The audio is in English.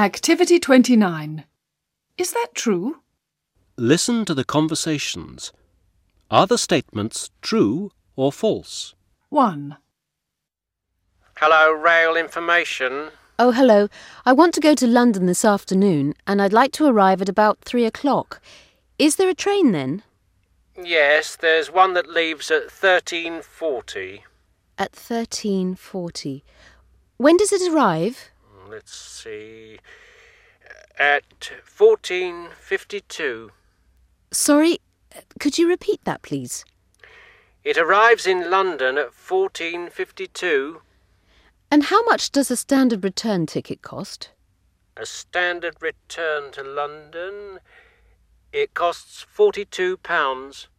Activity 29. Is that true? Listen to the conversations. Are the statements true or false? 1. Hello, rail information. Oh, hello. I want to go to London this afternoon and I'd like to arrive at about 3 o'clock. Is there a train then? Yes, there's one that leaves at 13:40. At 13:40. When does it arrive? Let's see. At 14:52. Sorry, could you repeat that, please? It arrives in London at 14:52. And how much does a standard return ticket cost? A standard return to London, it costs £42.